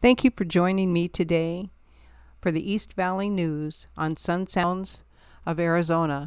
Thank you for joining me today for the East Valley News on Sun Sounds of Arizona.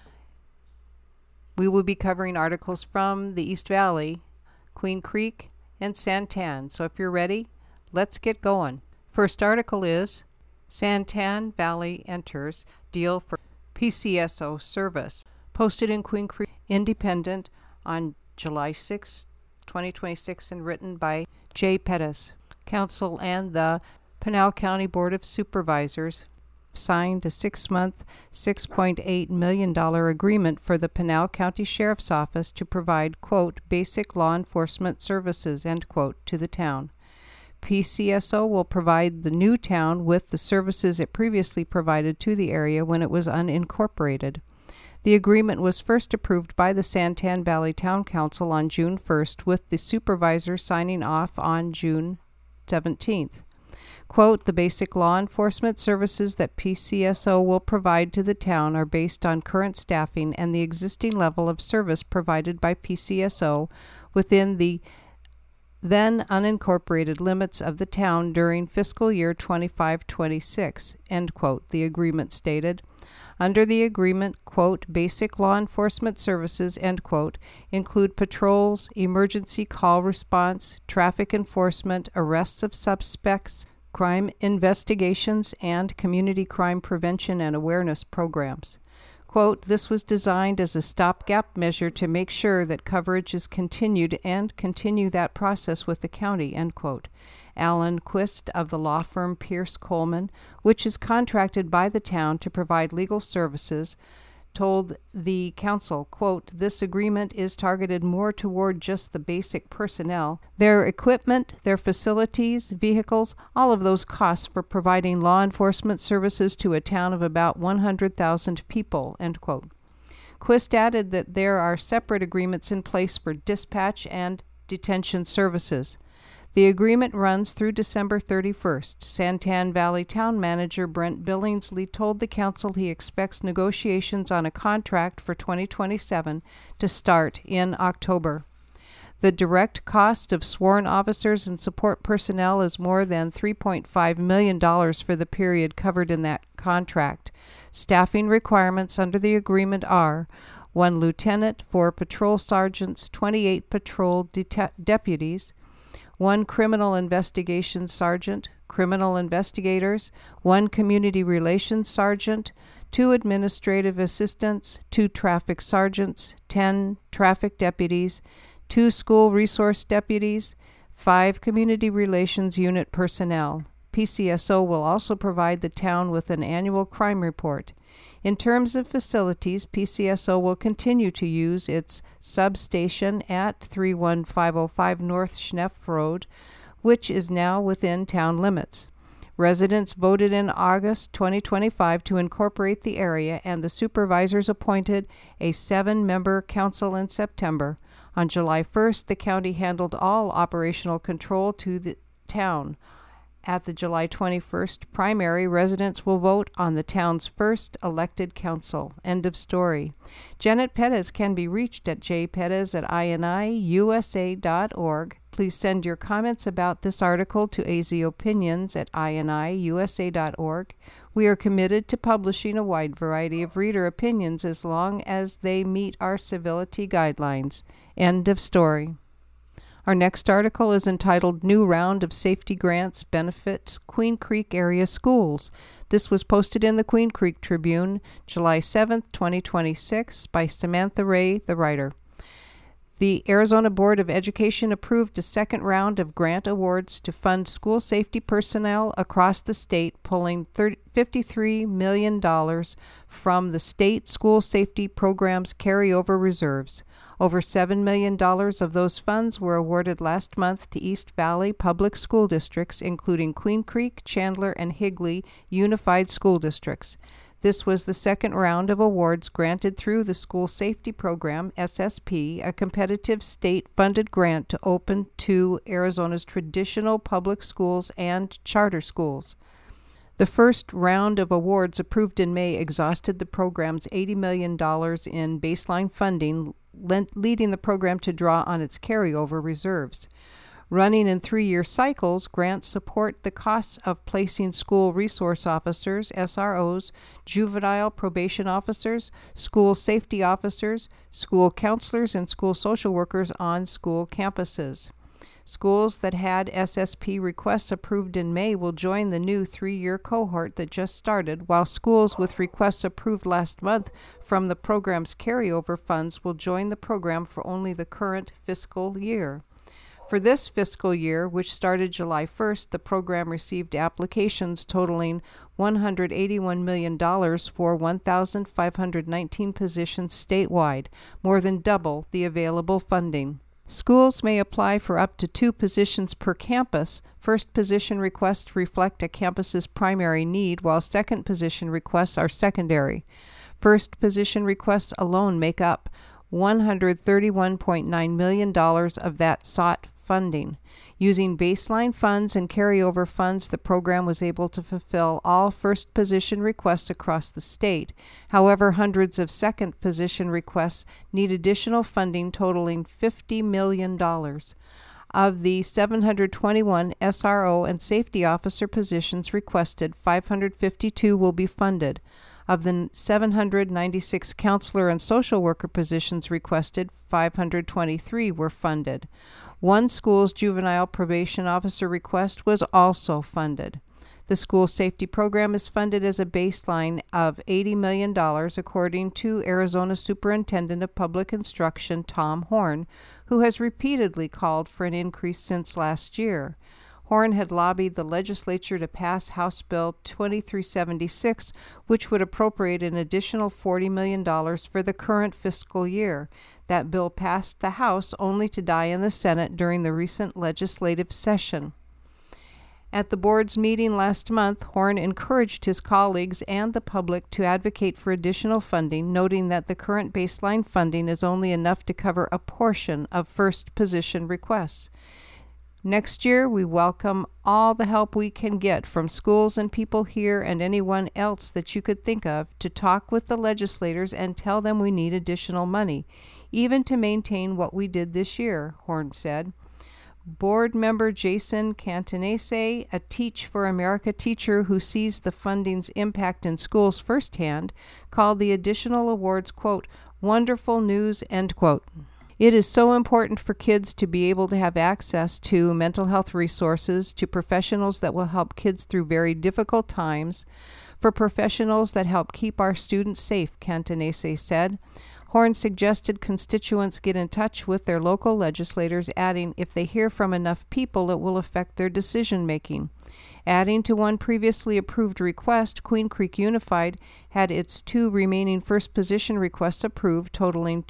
We will be covering articles from the East Valley, Queen Creek, and Santan. So if you're ready, let's get going. First article is Santan Valley enters deal for PCSO service. Posted in Queen Creek Independent on July 6, 2026, and written by Jay Pettis. Council and the Pinal County Board of Supervisors signed a 6-month, $6.8 million agreement for the Pinal County Sheriff's Office to provide, quote, basic law enforcement services, end quote, to the town. PCSO will provide the new town with the services it previously provided to the area when it was unincorporated. The agreement was first approved by the Santan Valley Town Council on June 1st, with the supervisor signing off on June 17th. Quote, the basic law enforcement services that PCSO will provide to the town are based on current staffing and the existing level of service provided by PCSO within the then unincorporated limits of the town during fiscal year 25-26, end quote, the agreement stated. Under the agreement, quote, basic law enforcement services, end quote, include patrols, emergency call response, traffic enforcement, arrests of suspects, crime investigations, and community crime prevention and awareness programs. Quote, this was designed as a stopgap measure to make sure that coverage is continued and continue that process with the county, end quote. Alan Quist of the law firm Pierce Coleman, which is contracted by the town to provide legal services, told the council, quote, this agreement is targeted more toward just the basic personnel, their equipment, their facilities, vehicles, all of those costs for providing law enforcement services to a town of about 100,000 people, end quote. Quist added that there are separate agreements in place for dispatch and detention services. The agreement runs through December 31st. Santan Valley Town Manager Brent Billingsley told the council he expects negotiations on a contract for 2027 to start in October. The direct cost of sworn officers and support personnel is more than $3.5 million for the period covered in that contract. Staffing requirements under the agreement are 1 lieutenant, 4 patrol sergeants, 28 patrol deputies, 1 criminal investigation sergeant, criminal investigators, 1 community relations sergeant, 2 administrative assistants, 2 traffic sergeants, 10 traffic deputies, 2 school resource deputies, 5 community relations unit personnel. PCSO will also provide the town with an annual crime report. In terms of facilities, PCSO will continue to use its substation at 31505 North Schneff Road, which is now within town limits. Residents voted in August 2025 to incorporate the area, and the supervisors appointed a 7-member council in September. On July 1st, the county handled all operational control to the town. At the July 21st primary, residents will vote on the town's first elected council. End of story. Janet Pettis can be reached at jpettis@iniusa.org. Please send your comments about this article to azopinions@iniusa.org. We are committed to publishing a wide variety of reader opinions as long as they meet our civility guidelines. End of story. Our next article is entitled New Round of Safety Grants Benefits Queen Creek Area Schools. This was posted in the Queen Creek Tribune, July 7th, 2026, by Samantha Ray, the writer. The Arizona Board of Education approved a second round of grant awards to fund school safety personnel across the state, pulling $53 million from the state school safety program's carryover reserves. Over $7 million of those funds were awarded last month to East Valley public school districts, including Queen Creek, Chandler, and Higley Unified School Districts. This was the second round of awards granted through the School Safety Program, SSP, a competitive state-funded grant to open to Arizona's traditional public schools and charter schools. The first round of awards approved in May exhausted the program's $80 million in baseline funding, leading the program to draw on its carryover reserves. Running in 3-year cycles, grants support the costs of placing school resource officers, SROs, juvenile probation officers, school safety officers, school counselors, and school social workers on school campuses. Schools that had SSP requests approved in May will join the new 3-year cohort that just started, while schools with requests approved last month from the program's carryover funds will join the program for only the current fiscal year. For this fiscal year, which started July 1st, the program received applications totaling $181 million for 1,519 positions statewide, more than double the available funding. Schools may apply for up to 2 positions per campus. First position requests reflect a campus's primary need, while second position requests are secondary. First position requests alone make up $131.9 million of that sought funding. Using baseline funds and carryover funds, the program was able to fulfill all first position requests across the state. However, hundreds of second position requests need additional funding totaling $50 million. Of the 721 SRO and safety officer positions requested, 552 will be funded. Of the 796 counselor and social worker positions requested, 523 were funded. One school's juvenile probation officer request was also funded. The school safety program is funded as a baseline of $80 million, according to Arizona Superintendent of Public Instruction Tom Horn, who has repeatedly called for an increase since last year. Horn had lobbied the legislature to pass House Bill 2376, which would appropriate an additional $40 million for the current fiscal year. That bill passed the House only to die in the Senate during the recent legislative session. At the board's meeting last month, Horn encouraged his colleagues and the public to advocate for additional funding, noting that the current baseline funding is only enough to cover a portion of first position requests. Next year, we welcome all the help we can get from schools and people here and anyone else that you could think of to talk with the legislators and tell them we need additional money, even to maintain what we did this year, Horn said. Board member Jason Cantanese, a Teach for America teacher who sees the funding's impact in schools firsthand, called the additional awards, quote, wonderful news, end quote. It is so important for kids to be able to have access to mental health resources, to professionals that will help kids through very difficult times, for professionals that help keep our students safe, Cantanese said. Horn suggested constituents get in touch with their local legislators, adding, if they hear from enough people, it will affect their decision-making. Adding to one previously approved request, Queen Creek Unified had its 2 remaining first position requests approved, totaling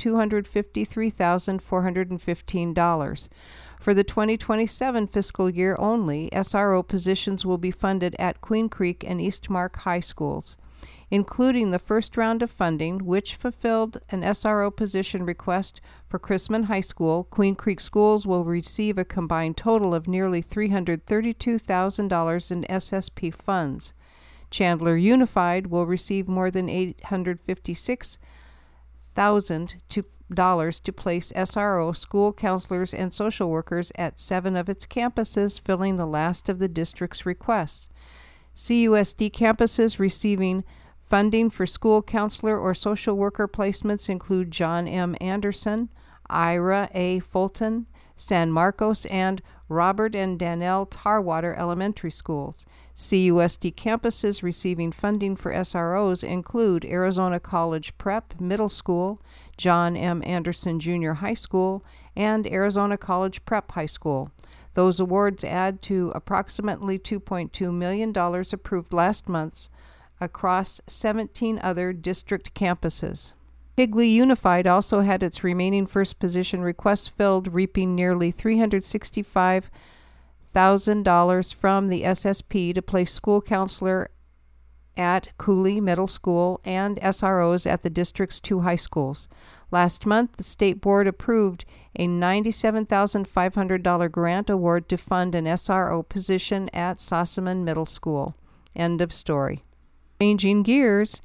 $253,415. For the 2027 fiscal year only, SRO positions will be funded at Queen Creek and Eastmark High Schools. Including the first round of funding, which fulfilled an SRO position request for Chrisman High School, Queen Creek Schools will receive a combined total of nearly $332,000 in SSP funds. Chandler Unified will receive more than $856,000 to place SRO, school counselors, and social workers at 7 of its campuses, filling the last of the district's requests. CUSD campuses receiving funding for school counselor or social worker placements include John M. Anderson, Ira A. Fulton, San Marcos, and Robert and Danelle Tarwater Elementary Schools. CUSD campuses receiving funding for SROs include Arizona College Prep Middle School, John M. Anderson Junior High School, and Arizona College Prep High School. Those awards add to approximately $2.2 million approved last month across 17 other district campuses. Higley Unified also had its remaining first position requests filled, reaping nearly $365,000 from the SSP to place school counselor at Cooley Middle School and SROs at the district's 2 high schools. Last month, the state board approved a $97,500 grant award to fund an SRO position at Sossaman Middle School. End of story. Changing gears,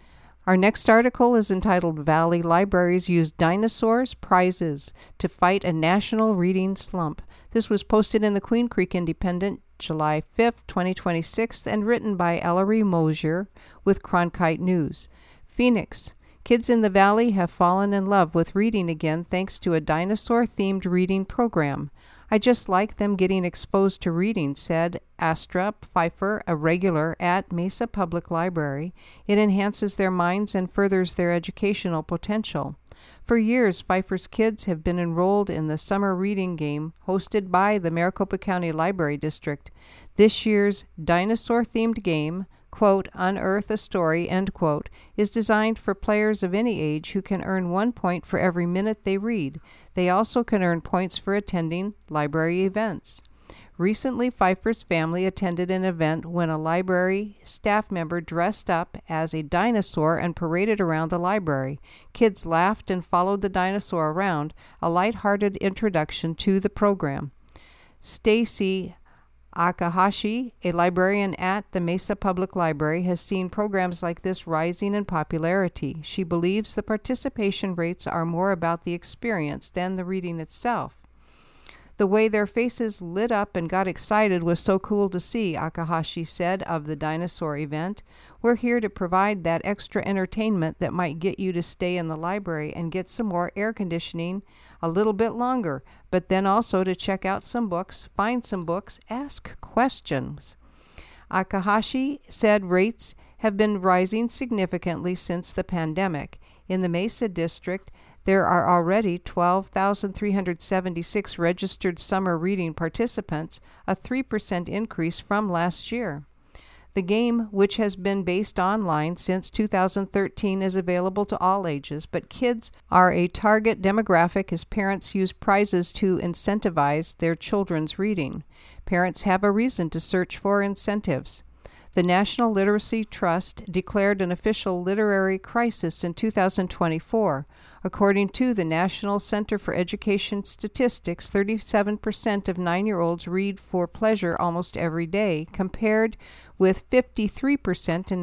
Our next article is entitled Valley Libraries Use Dinosaurs Prizes to Fight a National Reading Slump. This was posted in the Queen Creek Independent July 5th, 2026, and written by Ellery Mosier with Cronkite News. Phoenix. Kids in the Valley have fallen in love with reading again thanks to a dinosaur-themed reading program. I just like them getting exposed to reading, said Astra Pfeiffer, a regular at Mesa Public Library. It enhances their minds and furthers their educational potential. For years, Pfeiffer's kids have been enrolled in the summer reading game hosted by the Maricopa County Library District. This year's dinosaur-themed game, quote, Unearth a Story, end quote, is designed for players of any age who can earn 1 point for every minute they read. They also can earn points for attending library events. Recently, Pfeiffer's family attended an event when a library staff member dressed up as a dinosaur and paraded around the library. Kids laughed and followed the dinosaur around, a light-hearted introduction to the program. Stacy Akahashi, a librarian at the Mesa Public Library, has seen programs like this rising in popularity. She believes the participation rates are more about the experience than the reading itself. The way their faces lit up and got excited was so cool to see, Akahashi said of the dinosaur event. We're here to provide that extra entertainment that might get you to stay in the library and get some more air conditioning a little bit longer, but then also to check out some books, find some books, ask questions. Akahashi said rates have been rising significantly since the pandemic. In the Mesa District, there are already 12,376 registered summer reading participants, a 3% increase from last year. The game, which has been based online since 2013, is available to all ages, but kids are a target demographic as parents use prizes to incentivize their children's reading. Parents have a reason to search for incentives. The National Literacy Trust declared an official literary crisis in 2024. According to the National Center for Education Statistics, 37% of 9-year-olds read for pleasure almost every day, compared with 53% in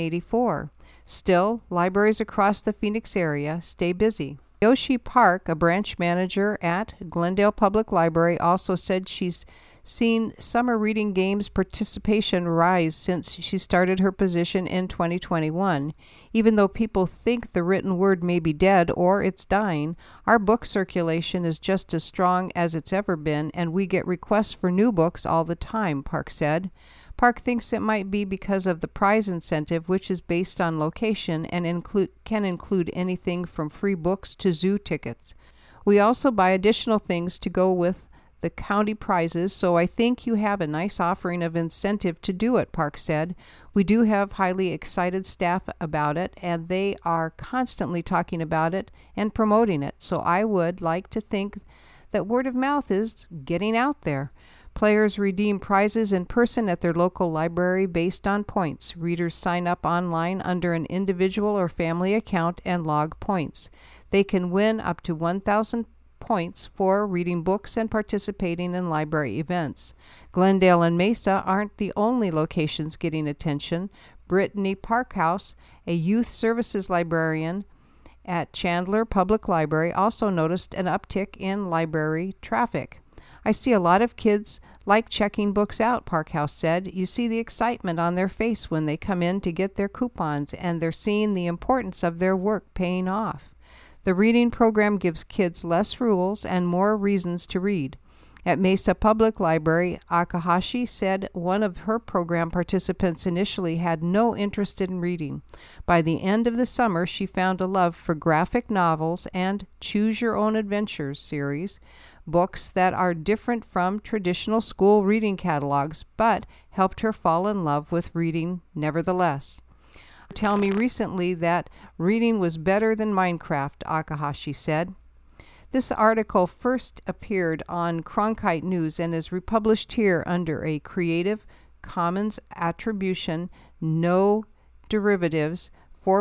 1984. Still, libraries across the Phoenix area stay busy. Yoshi Park, a branch manager at Glendale Public Library, also said she's seen summer reading games participation rise since she started her position in 2021. Even though people think the written word may be dead or it's dying, our book circulation is just as strong as it's ever been, and we get requests for new books all the time, Park said. Park thinks it might be because of the prize incentive, which is based on location and can include anything from free books to zoo tickets. We also buy additional things to go with the county prizes, so I think you have a nice offering of incentive to do it, Park said. We do have highly excited staff about it, and they are constantly talking about it and promoting it, so I would like to think that word of mouth is getting out there. Players redeem prizes in person at their local library based on points. Readers sign up online under an individual or family account and log points. They can win up to 1,000 points for reading books and participating in library events. Glendale and Mesa aren't the only locations getting attention. Brittany Parkhouse, a youth services librarian at Chandler Public Library, also noticed an uptick in library traffic. I see a lot of kids like checking books out, Parkhouse said. You see the excitement on their face when they come in to get their coupons, and they're seeing the importance of their work paying off. The reading program gives kids less rules and more reasons to read. At Mesa Public Library, Akahashi said one of her program participants initially had no interest in reading. By the end of the summer, she found a love for graphic novels and Choose Your Own Adventures series, books that are different from traditional school reading catalogs, but helped her fall in love with reading nevertheless. Tell me recently that reading was better than Minecraft, Akahashi said. This article first appeared on Cronkite News and is republished here under a Creative Commons Attribution, No Derivatives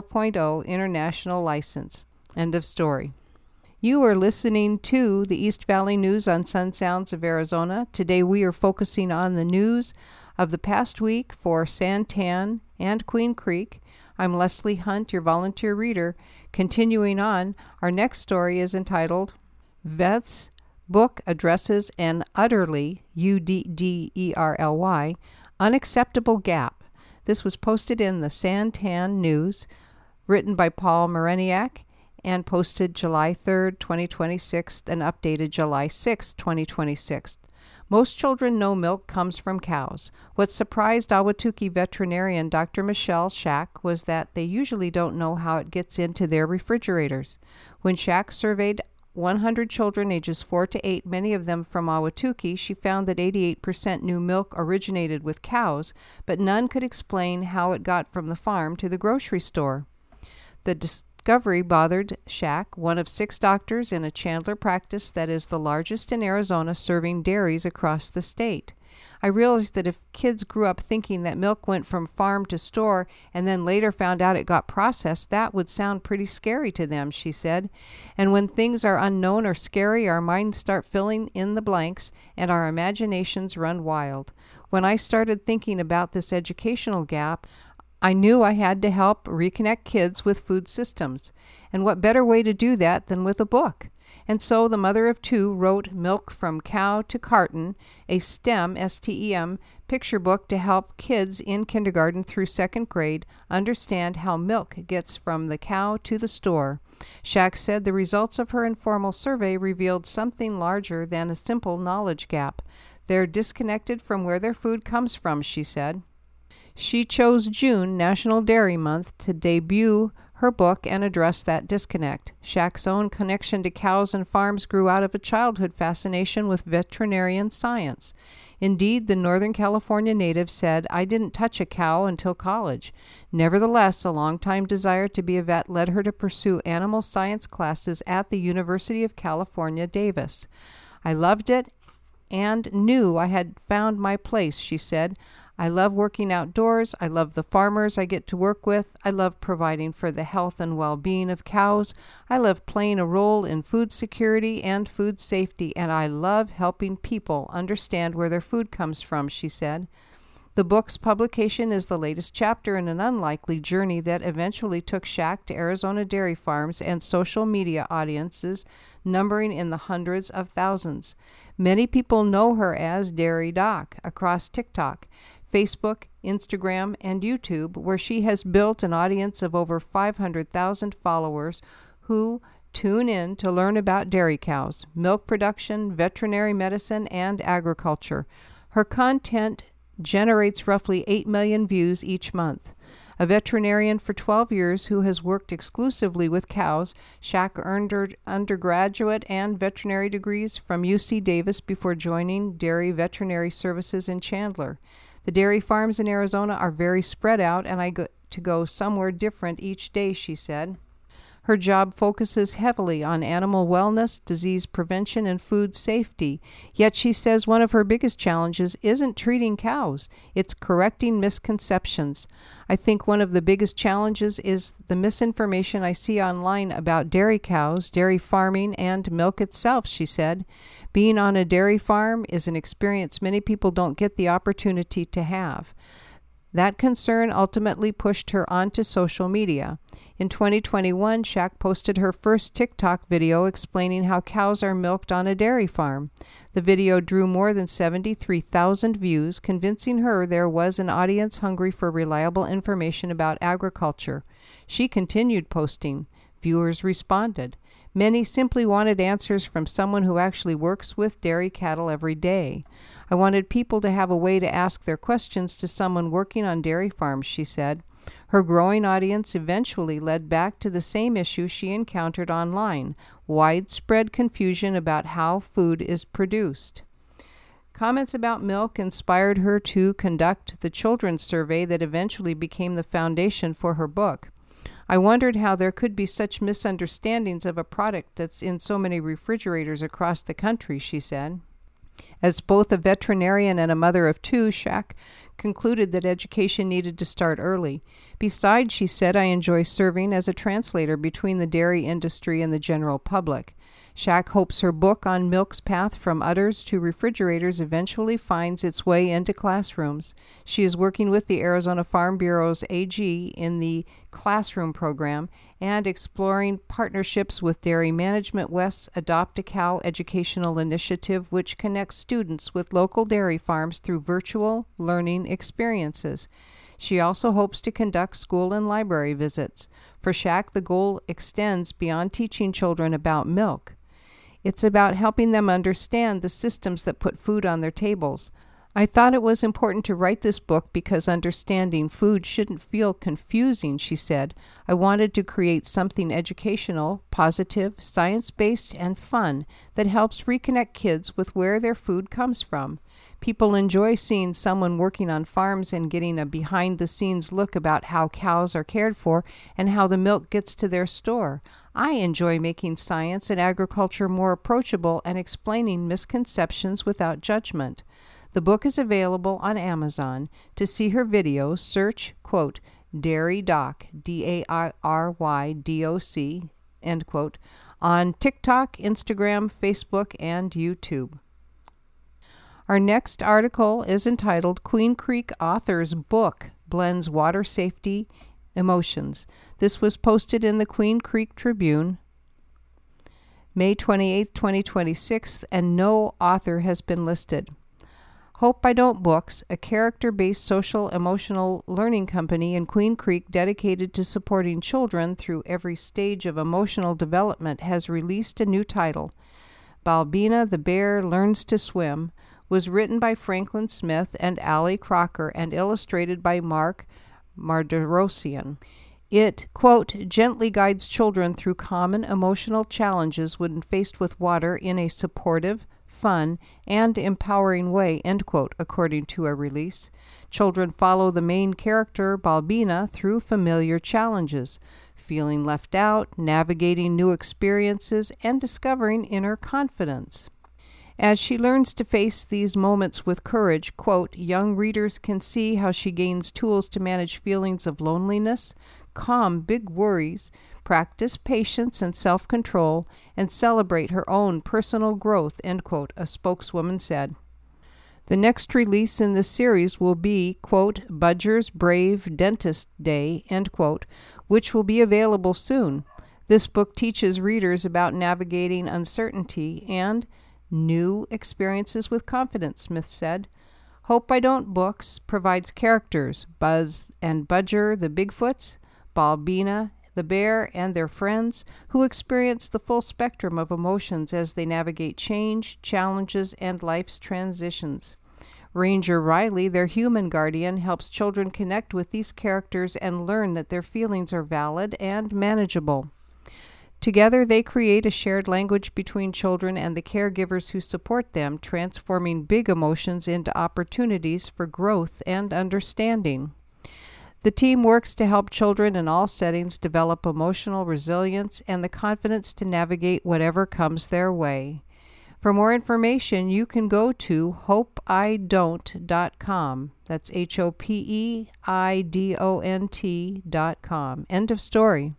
4.0 International License. End of story. You are listening to the East Valley News on Sun Sounds of Arizona. Today we are focusing on the news of the past week for Santan and Queen Creek. I'm Leslie Hunt, your volunteer reader. Continuing on, our next story is entitled Vets Book Addresses an Udderly, UDDERLY, Unacceptable Gap. This was posted in the Santan News, written by Paul Mareniak, and posted July 3rd, 2026, and updated July 6th, 2026. Most children know milk comes from cows. What surprised Ahwatukee veterinarian Dr. Michelle Shack was that they usually don't know how it gets into their refrigerators. When Shack surveyed 100 children ages 4 to 8, many of them from Ahwatukee, she found that 88% knew milk originated with cows, but none could explain how it got from the farm to the grocery store. The discovery bothered Shack, one of 6 doctors in a Chandler practice that is the largest in Arizona, serving dairies across the state. I realized that if kids grew up thinking that milk went from farm to store and then later found out it got processed, that would sound pretty scary to them, she said. And when things are unknown or scary, our minds start filling in the blanks and our imaginations run wild. When I started thinking about this educational gap, I knew I had to help reconnect kids with food systems. And what better way to do that than with a book? And so the mother of 2 wrote Milk from Cow to Carton, a STEM, S-T-E-M, picture book to help kids in kindergarten through 2nd grade understand how milk gets from the cow to the store. Shack said the results of her informal survey revealed something larger than a simple knowledge gap. They're disconnected from where their food comes from, she said. She chose June, National Dairy Month, to debut her book and address that disconnect. Shack's own connection to cows and farms grew out of a childhood fascination with veterinarian science. Indeed, the Northern California native said, "I didn't touch a cow until college." Nevertheless, a longtime desire to be a vet led her to pursue animal science classes at the University of California, Davis. "I loved it and knew I had found my place," she said. "I love working outdoors. I love the farmers I get to work with. I love providing for the health and well-being of cows. I love playing a role in food security and food safety, and I love helping people understand where their food comes from," she said. The book's publication is the latest chapter in an unlikely journey that eventually took Shack to Arizona dairy farms and social media audiences numbering in the hundreds of thousands. Many people know her as Dairy Doc across TikTok, Facebook, Instagram, and YouTube, where she has built an audience of over 500,000 followers who tune in to learn about dairy cows, milk production, veterinary medicine, and agriculture. Her content generates roughly 8 million views each month. A veterinarian for 12 years who has worked exclusively with cows, Shack earned her undergraduate and veterinary degrees from UC Davis before joining Dairy Veterinary Services in Chandler. "The dairy farms in Arizona are very spread out, and I get to go somewhere different each day," she said. Her job focuses heavily on animal wellness, disease prevention, and food safety. Yet she says one of her biggest challenges isn't treating cows, it's correcting misconceptions. "I think one of the biggest challenges is the misinformation I see online about dairy cows, dairy farming, and milk itself," she said. "Being on a dairy farm is an experience many people don't get the opportunity to have." That concern ultimately pushed her onto social media. In 2021, Shack posted her first TikTok video explaining how cows are milked on a dairy farm. The video drew more than 73,000 views, convincing her there was an audience hungry for reliable information about agriculture. She continued posting. Viewers responded. Many simply wanted answers from someone who actually works with dairy cattle every day. "I wanted people to have a way to ask their questions to someone working on dairy farms," she said. Her growing audience eventually led back to the same issue she encountered online: widespread confusion about how food is produced. Comments about milk inspired her to conduct the children's survey that eventually became the foundation for her book. "I wondered how there could be such misunderstandings of a product that's in so many refrigerators across the country," she said. As both a veterinarian and a mother of 2, Shack concluded that education needed to start early. "Besides," she said, "I enjoy serving as a translator between the dairy industry and the general public." Shaq hopes her book on milk's path from udders to refrigerators eventually finds its way into classrooms. She is working with the Arizona Farm Bureau's AG in the classroom program and exploring partnerships with Dairy Management West's Adopt a Cow educational initiative, which connects students with local dairy farms through virtual learning experiences. She also hopes to conduct school and library visits. For Shaq, the goal extends beyond teaching children about milk. It's about helping them understand the systems that put food on their tables. I thought it was important to write this book because understanding food shouldn't feel confusing, she said. I wanted to create something educational, positive, science-based, and fun that helps reconnect kids with where their food comes from. People enjoy seeing someone working on farms and getting a behind-the-scenes look about how cows are cared for and how the milk gets to their store. I enjoy making science and agriculture more approachable and explaining misconceptions without judgment. The book is available on Amazon. To see her videos, search, quote, Dairy Doc, DAIRYDOC, end quote, on TikTok, Instagram, Facebook, and YouTube. Our next article is entitled Queen Creek Author's Book Blends Water Safety Emotions. This was posted in the Queen Creek Tribune, May 28, 2026, and no author has been listed. Hope I Don't Books, a character-based social emotional learning company in Queen Creek dedicated to supporting children through every stage of emotional development, has released a new title. Balbina the Bear Learns to Swim was written by Franklin Smith and Allie Crocker and illustrated by Mark Marderosian. It, quote, gently guides children through common emotional challenges when faced with water in a supportive, fun, and empowering way, end quote, according to a release. Children follow the main character, Balbina, through familiar challenges, feeling left out, navigating new experiences, and discovering inner confidence. As she learns to face these moments with courage, quote, young readers can see how she gains tools to manage feelings of loneliness, calm big worries, practice patience and self-control, and celebrate her own personal growth, end quote, a spokeswoman said. The next release in this series will be, quote, Budger's Brave Dentist Day, end quote, which will be available soon. This book teaches readers about navigating uncertainty and new experiences with confidence, Smith said. Hope I Don't Books provides characters, Buzz and Budger the Bigfoots, Balbina the bear, and their friends, who experience the full spectrum of emotions as they navigate change, challenges, and life's transitions. Ranger Riley, their human guardian, helps children connect with these characters and learn that their feelings are valid and manageable. Together, they create a shared language between children and the caregivers who support them, transforming big emotions into opportunities for growth and understanding. The team works to help children in all settings develop emotional resilience and the confidence to navigate whatever comes their way. For more information, you can go to hopeidont.com. That's HOPEIDONT.com. End of story.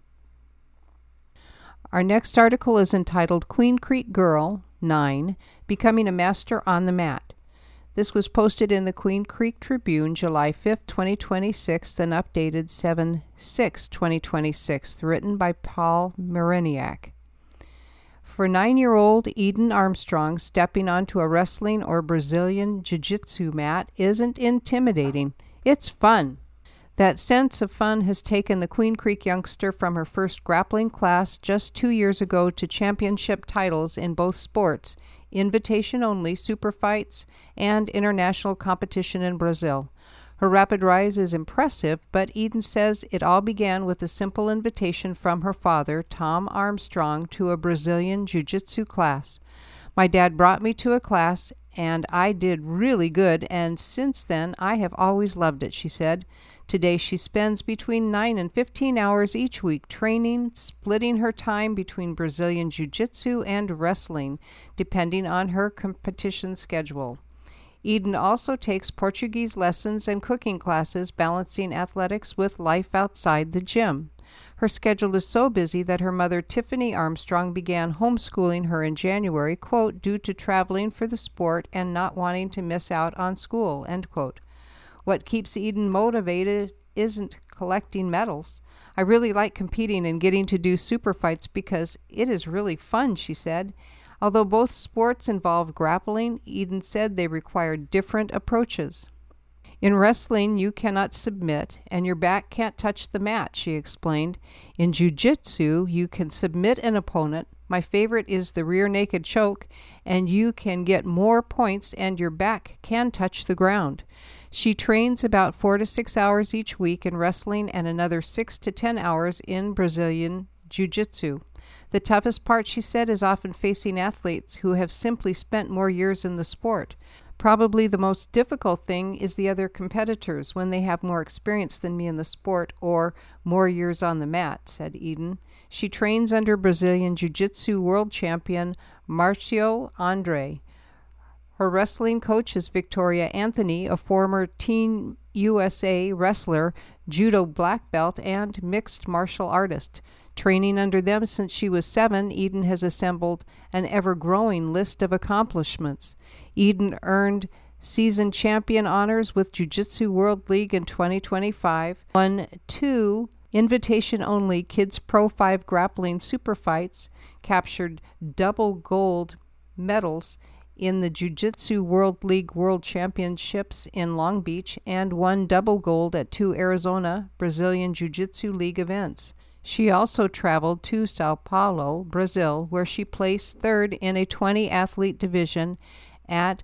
Our next article is entitled Queen Creek Girl, 9, Becoming a Master on the Mat. This was posted in the Queen Creek Tribune, July 5, 2026, and updated 7/6/2026, written by Paul Mariniak. For 9-year-old Eden Armstrong, stepping onto a wrestling or Brazilian jiu-jitsu mat isn't intimidating. It's fun. That sense of fun has taken the Queen Creek youngster from her first grappling class just 2 years ago to championship titles in both sports, invitation-only super fights, and international competition in Brazil. Her rapid rise is impressive, but Eden says it all began with a simple invitation from her father, Tom Armstrong, to a Brazilian jiu-jitsu class. My dad brought me to a class, and I did really good, and since then I have always loved it, she said. Today she spends between 9 and 15 hours each week training, splitting her time between Brazilian jiu-jitsu and wrestling, depending on her competition schedule. Eden also takes Portuguese lessons and cooking classes, balancing athletics with life outside the gym. Her schedule is so busy that her mother, Tiffany Armstrong, began homeschooling her in January, quote, due to traveling for the sport and not wanting to miss out on school, end quote. What keeps Eden motivated isn't collecting medals. I really like competing and getting to do super fights because it is really fun, she said. Although both sports involve grappling, Eden said they require different approaches. In wrestling, you cannot submit, and your back can't touch the mat, she explained. In jiu-jitsu, you can submit an opponent. My favorite is the rear naked choke, and you can get more points and your back can touch the ground. She trains about 4 to 6 hours each week in wrestling and another 6 to 10 hours in Brazilian jiu-jitsu. The toughest part, she said, is often facing athletes who have simply spent more years in the sport. Probably the most difficult thing is the other competitors when they have more experience than me in the sport or more years on the mat, said Eden. She trains under Brazilian Jiu-Jitsu world champion Marcio Andre. Her wrestling coach is Victoria Anthony, a former Team USA wrestler, judo black belt, and mixed martial artist. Training under them since she was 7, Eden has assembled an ever-growing list of accomplishments. Eden earned season champion honors with Jiu-Jitsu World League in 2025, won 2 invitation-only Kids Pro 5 grappling super fights, captured double gold medals in the Jiu-Jitsu World League World Championships in Long Beach, and won double gold at 2 Arizona Brazilian Jiu-Jitsu League events. She also traveled to Sao Paulo, Brazil, where she placed 3rd in a 20-athlete division at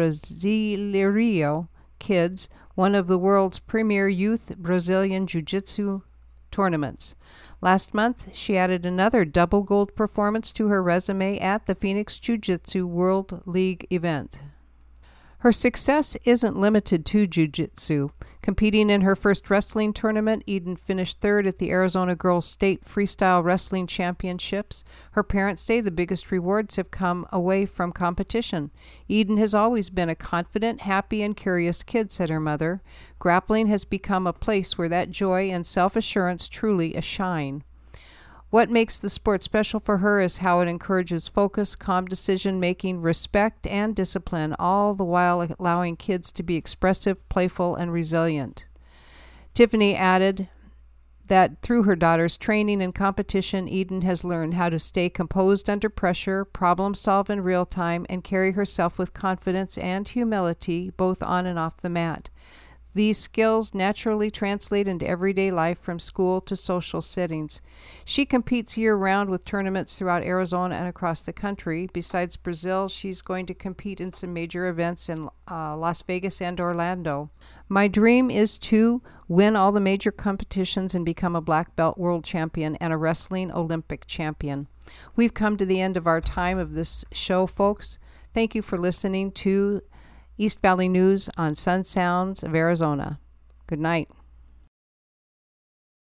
Brasileiro Kids, one of the world's premier youth Brazilian Jiu-Jitsu tournaments. Last month, she added another double gold performance to her resume at the Phoenix Jiu-Jitsu World League event. Her success isn't limited to jiu-jitsu. Competing in her first wrestling tournament, Eden finished 3rd at the Arizona Girls State Freestyle Wrestling Championships. Her parents say the biggest rewards have come away from competition. Eden has always been a confident, happy, and curious kid, said her mother. Grappling has become a place where that joy and self-assurance truly shine. What makes the sport special for her is how it encourages focus, calm decision-making, respect, and discipline, all the while allowing kids to be expressive, playful, and resilient. Tiffany added that through her daughter's training and competition, Eden has learned how to stay composed under pressure, problem-solve in real time, and carry herself with confidence and humility, both on and off the mat. These skills naturally translate into everyday life from school to social settings. She competes year-round with tournaments throughout Arizona and across the country. Besides Brazil, she's going to compete in some major events in Las Vegas and Orlando. My dream is to win all the major competitions and become a black belt world champion and a wrestling Olympic champion. We've come to the end of our time of this show, folks. Thank you for listening to East Valley News on Sun Sounds of Arizona. Good night.